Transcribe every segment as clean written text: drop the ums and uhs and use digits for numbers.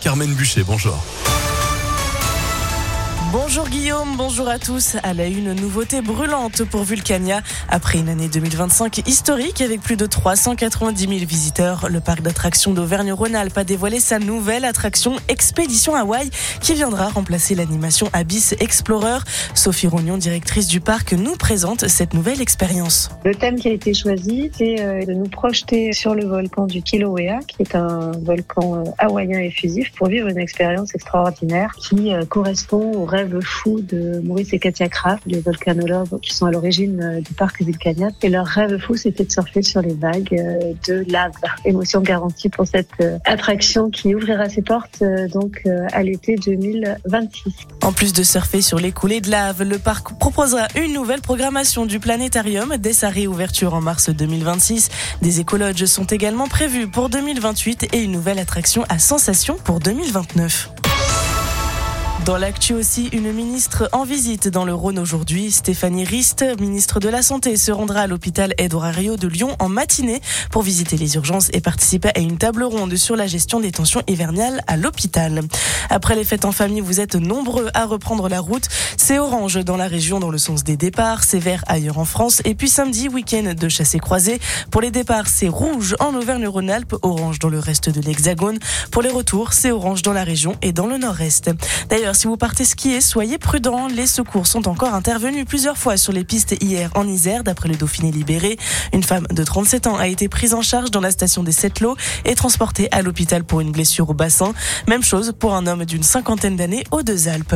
Carmen Buchet, bonjour. Bonjour Guillaume, bonjour à tous. À la une, nouveauté brûlante pour Vulcania. Après une année 2025 historique avec plus de 390 000 visiteurs, le parc d'attractions d'Auvergne-Rhône-Alpes a dévoilé sa nouvelle attraction Expédition Hawaï qui viendra remplacer l'animation Abyss Explorer. Sophie Rognon, directrice du parc, nous présente cette nouvelle expérience. Le thème qui a été choisi, c'est de nous projeter sur le volcan du Kilauea, qui est un volcan hawaïen effusif, pour vivre une expérience extraordinaire qui correspond au rêve fou de Maurice et Katia Kraft, les volcanologues qui sont à l'origine du parc Vulcania. Et leur rêve fou, c'était de surfer sur les vagues de lave. Émotion garantie pour cette attraction qui ouvrira ses portes à l'été 2026. En plus de surfer sur les coulées de lave, le parc proposera une nouvelle programmation du planétarium dès sa réouverture en mars 2026. Des écologes sont également prévus pour 2028 et une nouvelle attraction à sensations pour 2029. Dans l'actu aussi, une ministre en visite dans le Rhône aujourd'hui. Stéphanie Rist, ministre de la Santé, se rendra à l'hôpital Edouard Herriot de Lyon en matinée pour visiter les urgences et participer à une table ronde sur la gestion des tensions hivernales à l'hôpital. Après les fêtes en famille, vous êtes nombreux à reprendre la route. C'est orange dans la région dans le sens des départs, c'est vert ailleurs en France. Et puis samedi, week-end de chassé-croisé. Pour les départs, c'est rouge en Auvergne-Rhône-Alpes, orange dans le reste de l'Hexagone. Pour les retours, c'est orange dans la région et dans le nord-est. D'ailleurs, si vous partez skier, soyez prudents. Les secours sont encore intervenus plusieurs fois sur les pistes hier en Isère, d'après le Dauphiné libéré. Une femme de 37 ans a été prise en charge dans la station des Sept-Lots et transportée à l'hôpital pour une blessure au bassin. Même chose pour un homme d'une 50aine d'années aux Deux-Alpes.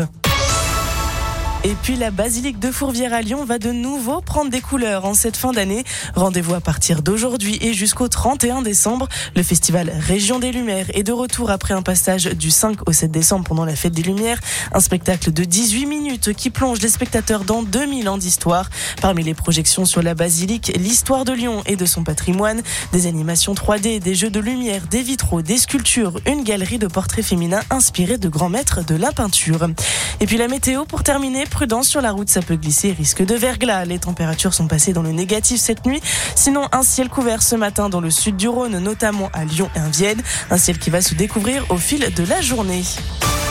Et puis la basilique de Fourvière à Lyon va de nouveau prendre des couleurs en cette fin d'année. Rendez-vous à partir d'aujourd'hui et jusqu'au 31 décembre. Le festival Région des Lumières est de retour après un passage du 5 au 7 décembre pendant la fête des Lumières. Un spectacle de 18 minutes qui plonge les spectateurs dans 2000 ans d'histoire. Parmi les projections sur la basilique, l'histoire de Lyon et de son patrimoine, des animations 3D, des jeux de lumière, des vitraux, des sculptures, une galerie de portraits féminins inspirés de grands maîtres de la peinture. Et puis la météo pour terminer. Prudence sur la route, ça peut glisser, risque de verglas. Les températures sont passées dans le négatif cette nuit. Sinon, un ciel couvert ce matin dans le sud du Rhône, notamment à Lyon et en Vienne. Un ciel qui va se découvrir au fil de la journée.